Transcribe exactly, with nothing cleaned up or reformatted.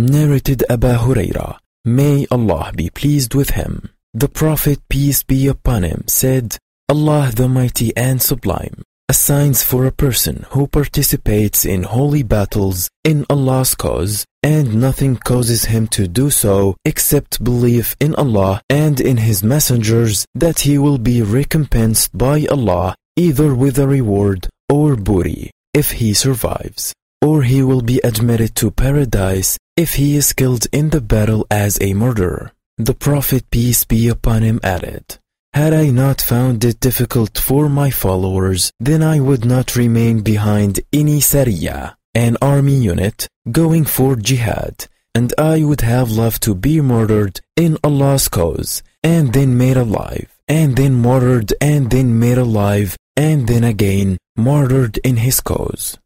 Narrated Abu Huraira, may Allah be pleased with him. The Prophet, peace be upon him, said, Allah the Mighty and Sublime assigns for a person who participates in holy battles in Allah's cause, and nothing causes him to do so except belief in Allah and in His messengers, that he will be recompensed by Allah either with a reward or booty if he survives, or he will be admitted to paradise if he is killed in the battle as a murderer. The Prophet, peace be upon him, added, had I not found it difficult for my followers, then I would not remain behind any Sariyah, an army unit, going for jihad, and I would have loved to be murdered in Allah's cause, and then made alive, and then martyred, and then made alive, and then again martyred in His cause.